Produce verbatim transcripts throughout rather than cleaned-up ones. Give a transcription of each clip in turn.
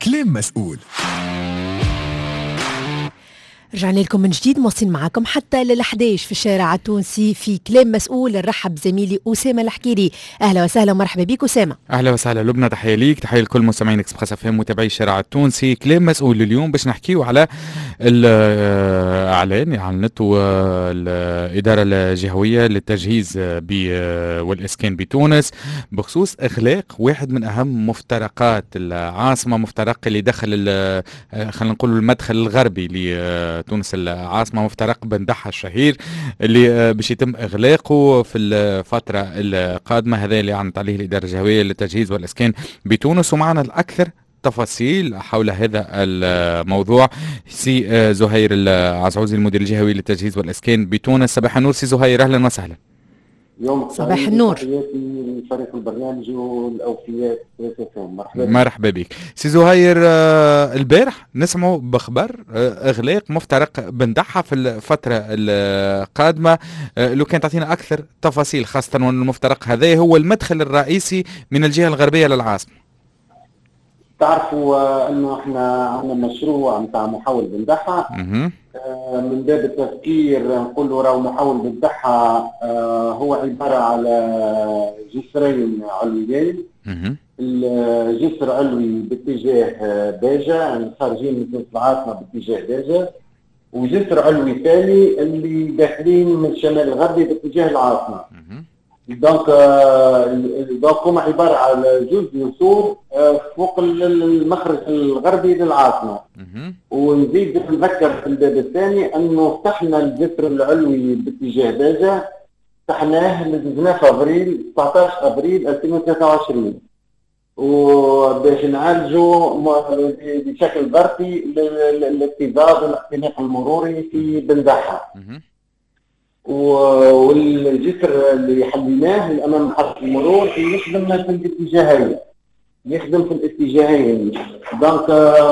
كلام مسؤول. رجعنا لكم من جديد، موصين معكم حتى للحداش في الشارع التونسي في كلام مسؤول. نرحب زميلي أسامة الحكيري. أهلا وسهلا ومرحبا بك أسامة. أهلا وسهلا لبنى، تحية ليك، تحية لكل مستمعين اكسبريس اف ام متابعي الشارع التونسي. كلام مسؤول اليوم باش نحكيو على الإعلان أعلنته الإدارة الجهوية للتجهيز والإسكان بتونس بخصوص إغلاق واحد من أهم مفترقات العاصمة، مفترق اللي دخل خلينا نقول المدخل الغربي ل تونس العاصمة، مفترق بن دحة الشهير اللي باش يتم إغلاقه في الفترة القادمة. هذا اللي أعلنت عليه الإدارة الجهوية للتجهيز والإسكان بتونس، ومعنا الأكثر تفاصيل حول هذا الموضوع سي زهير العزعوزي المدير الجهوي للتجهيز والإسكان بتونس. صباح النور سي زهير، أهلا وسهلا. يوم صباح النور. فريق البرنامج والاوفياء. مرحبا مرحبا بك سي زهير. آه البارح نسمعوا بخبر آه اغلاق مفترق بن دحة في الفتره القادمه. آه لو كان تعطينا اكثر تفاصيل، خاصه وان المفترق هذا هو المدخل الرئيسي من الجهه الغربيه للعاصمه. تعرفوا آه انه احنا عندنا مشروع نتاع محول بن دحة. آه من باب التفكير نقولوا راهو محول بن دحة آه هو عباره على جسرين علويين. الجسر علوي باتجاه باجة، يعني خارجين من تونس العاصمة باتجاه باجة، وجسر علوي ثاني اللي داخلين من الشمال الغربي باتجاه العاصمة. دونك دونك هما عبارة على جزء يسور فوق المخرج الغربي للعاصمة. ونزيد نذكر في الباب الثاني انه فتحنا الجسر العلوي باتجاه باجة، فتحناه نزلناه في ابريل تسعطاش ابريل ألفين وثلاثة وعشرين، وباش نعالجوا بشكل ظرفي الاكتظاظ والاختناق المروري في بن دحة. والجسر اللي حليناه الامام محطة المرور يخدم في الاتجاهين، يخدم في الاتجاهين. دونك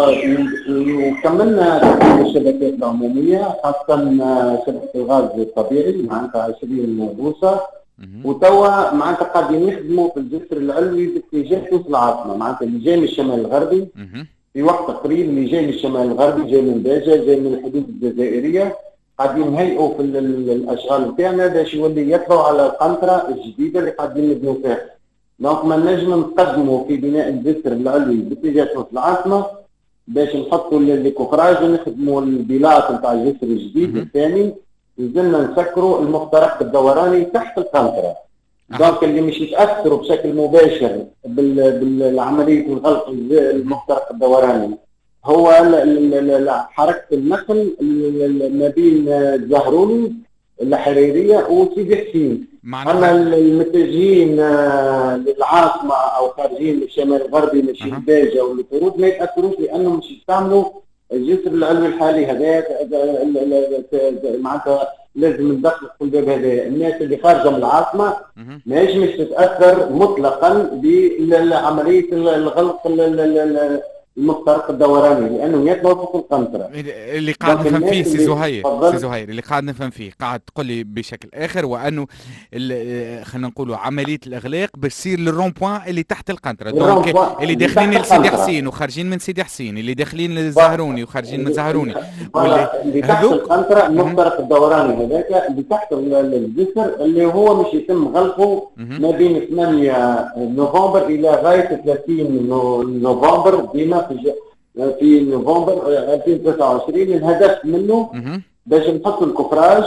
وكملنا الشبكات العموميه، خاصه شبكه الغاز الطبيعي معناتها عشرين بوصه، وتوا معناتها قاعدين يخدموا في الجسر العلوي باتجاه تونس العاصمه، معناتها اللي جاي من الشمال الغربي في وقت قريب، اللي جاي من الشمال الغربي جاي من باجة جاي من الحدود الجزائريه، قاعدين نهيئوا في الاشغال نتاعنا باش يولي يطلعوا على القنطره الجديده اللي قاعدين نبنوا فيها. دونك ما نجم نقدموا في بناء الجسر العلوي باتجاه تونس العاصمه باش نحطوا الكوفراج ونخدموا البلاط نتاع الجسر الجديد الثاني، لازمنا نسكروا المفترق الدوراني تحت القنطره. دونك اللي مش يتاثروا بشكل مباشر بالعمليه الغلق المفترق الدوراني هو حركه النقل ما بين الزهروني الحريريه وسيدي حسين. اما المتجهين للعاصمه او خارجين من الشمال الغربي من شيخ باجة والخروج ما يتاثروش، لانهم مش يستعملوا الجسر العلوي الحالي هذا. معناتها لازم ندخل في الباب هذا الناس اللي خارجه من العاصمه ما يجمش تتاثر مطلقا بعمليه الغلق المفترق الدوراني، لانه يطلع فوق القنطره. اللي قاعد نفهم فيه سي زهير سي زهير اللي قاعد نفهم فيه قاعد تقول لي بشكل اخر، وانه خلينا نقولوا عمليه الاغلاق بتصير للرون بوان اللي تحت القنطره. دونك اللي داخلين لسيدي حسين وخارجين من سيدي حسين، اللي داخلين للزهروني وخارجين من زهروني، اللي تحت القنطره المفترق الدوراني هذاك اللي تحت الجسر اللي هو مش يتم غلقه ما بين ثمانية نوفمبر الى غايه ثلاثين نوفمبر ديما في في نوفمبر ألفين وثلاثة وعشرين. الهدف منه باش نحطوا الكفراج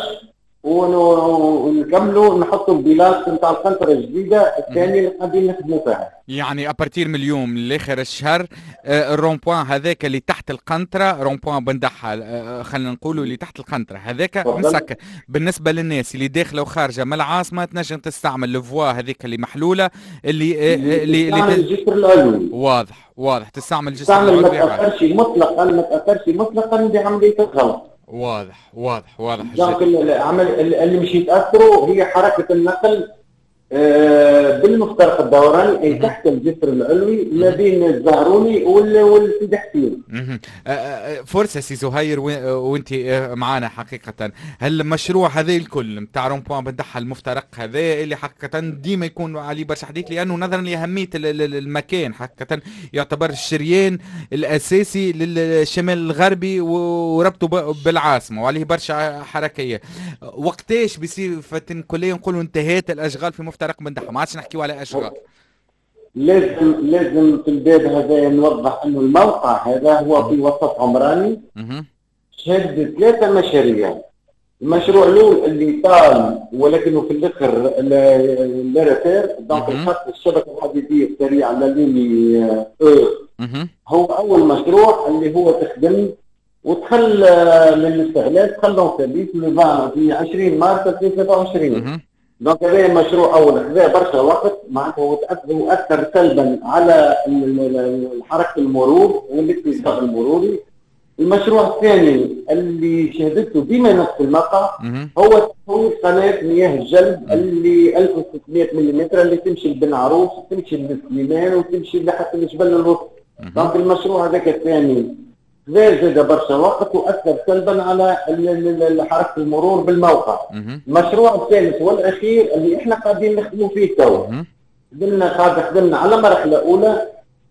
ونكملوا نحطوا البلاط نتاع القنطره الجديده الثانيه اللي قاعدين نخدموا فيها. يعني ابارتير من اليوم لاخر الشهر الرون بوان هذاك اللي تحت القنطره، رون بوان بن دحة خلينا نقولوا اللي تحت القنطره هذاك مسكر بالنسبه للناس اللي داخله وخارجه من العاصمه، تنجم تستعمل الفوا هذيك اللي محلوله اللي اللي اللي الجسر العلوي. واضح واضح تستعمل الجسر العلوي، ما تاثرش مطلقا ما تاثرش مطلقا بعمليه الغلق. واضح واضح واضح دونك العمل اللي مش يتاثروا هي حركه النقل آه بالمفترق الدوراني اي تحت الجسر العلوي ما بين الزهروني والسيدي حسين. فرصه سي زهير وانت معنا حقيقه، هل المشروع هذا الكل نتاع رون بوان بندحها المفترق هذا اللي حقيقه ديما يكون عليه برشا حديث، لانه نظرا لاهميه المكان حقيقه يعتبر الشريان الاساسي للشمال الغربي وربطه بالعاصمه وعليه برشا حركيه، وقتاش بصفه كليه نقولوا انتهت الاشغال في مفترق بندحها؟ ما عادش نحكيو على اشغال. لازم لازم في الباب هذا نوضح انه الموقع هذا هو في وسط عمراني شهد ثلاثه مشاريع. المشروع الاول اللي طال ولكنه في الاخر لارافير دونك الخط الشبكه الحديديه السريعه لليني او هو اول مشروع اللي هو تخدم ودخل للاستغلال، دخل لهم سيرفيس في عشرين مارس ألفين وثلاثة وعشرين. دونك هذا مشروع اول هذا برشا وقت معناتها واثر سلبا على حركه المرور والاتجاه المروري. المشروع الثاني اللي شهدته ديما نفس الموقع هو تطوير قناه مياه الجلب اللي ألف وستمائة ملم اللي تمشي لبن عروس وتمشي لسليمان وتمشي لحتى الجبل الوسطى. دونك المشروع هذاك الثاني زاد برشا وقت واثر سلبا على حركه المرور بالموقع. المشروع الثالث والاخير اللي احنا قاعدين نخدموا فيه تو، خدمنا قاعد خدمنا على مرحله اولى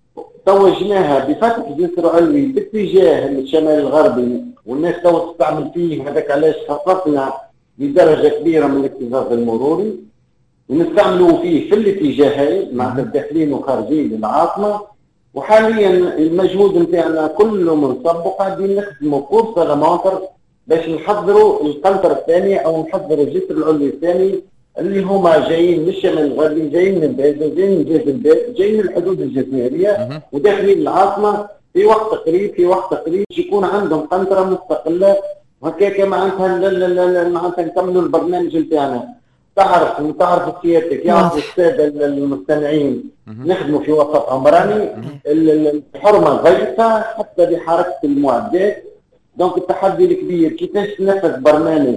توجناها بفتح جسر علوي باتجاه الشمال الغربي والناس تو تستعمل فيه، هذاك علاش خصصنا بدرجه كبيره من الاكتظاظ المروري ونستعملوا فيه في الاتجاهين مع الداخلين وخارجين للعاصمه. وحاليا المجهود نتاعنا كله منصب وقاعدين نخدموا كورس لامونتر باش نحضروا القنطره الثانيه او نحضروا الجسر العلوي الثاني اللي هما جايين من الشمال الغربي، جايين من بازل، جايين من جازلباب، جايين من الحدود الجزائريه وداخلين العاصمه في وقت قريب في وقت قريب يكون عندهم قنطره مستقله وهكاك معناتها معناتها نكملوا البرنامج نتاعنا. تعرف تعرف سيادتك يعرفوا الساده المستمعين نخدموا في وسط عمراني، الحرمه ضيقه حتى بحركه المعدات. دونك التحدي الكبير كيفاش تنفذ برنامج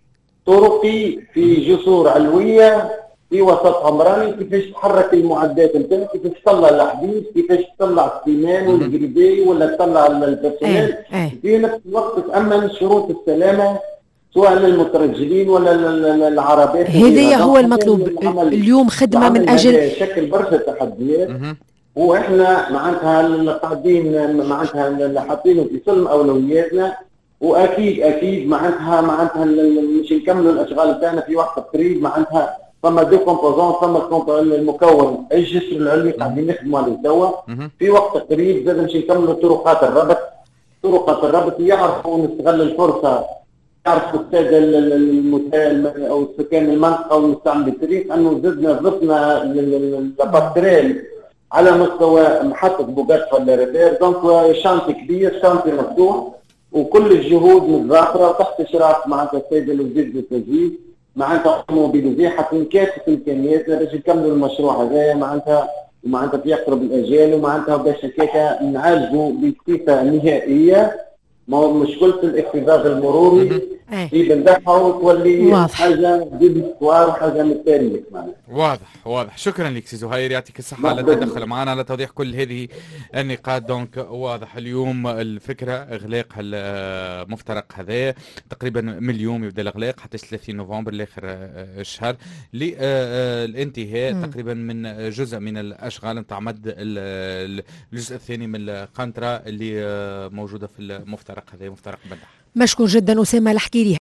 طرقي في جسور علويه في وسط عمراني، كيفاش تحرك المعدات نتاعك، كيفاش تطلع الحديد، كيفاش تطلع السيمان والجريدي ولا تطلع البرسونيل في نفس الوقت تامن شروط السلامه سواء للمترجلين ولا العربات. هذا هو المطلوب اليوم، خدمه من اجل شكل برشا تحديات واحنا معناتها قاعدين معناتها حاطينه في سلم اولوياتنا، واكيد اكيد معناتها معناتها مش نكملوا الاشغال بتاعنا في وقت قريب. معناتها ثم دو كومبوزون ثم المكون الجسر العلوي قاعدين نخدموا عليه توا في وقت قريب. زاد مش نكملوا طرقات الربط، طرقات الربط يعرفوا نستغل الفرصه، يعرفوا الساده المتال او سكان المنطقه والمستعمل الطريق انه زدنا ضفنا الباتريل على مستوى محطه بوغات ولا ريبير. دونك شانتي كبير، شانتي مفتوح وكل الجهود متضافره تحت اشراف معناتها السيد الوزير بالتجهيز معناتها موبيليزي حتى كافه امكانياتنا باش نكملوا المشروع هذا معناتها ومعناتها في اقرب الاجال ومعناتها باش هكاك نعالجوا بصفه نهائيه مشكلة الاكتظاظ المروري في بندحة وتولي حاجة ديبيستوار وحاجة من التاريخ معنا. واضح واضح. شكرا لك سي زهير، يعطيك الصحة على التدخل معنا على توضيح كل هذه النقاط. دونك واضح اليوم الفكرة إغلاق المفترق هذا تقريبا من اليوم يبدأ الإغلاق حتى ثلاثين نوفمبر لآخر الشهر للانتهاء تقريبا من جزء من الأشغال نتاع مد الجزء الثاني من القنطرة اللي موجودة في المفترق هذا مفترق بندحة. مشكور جدا أسامة الحكيري.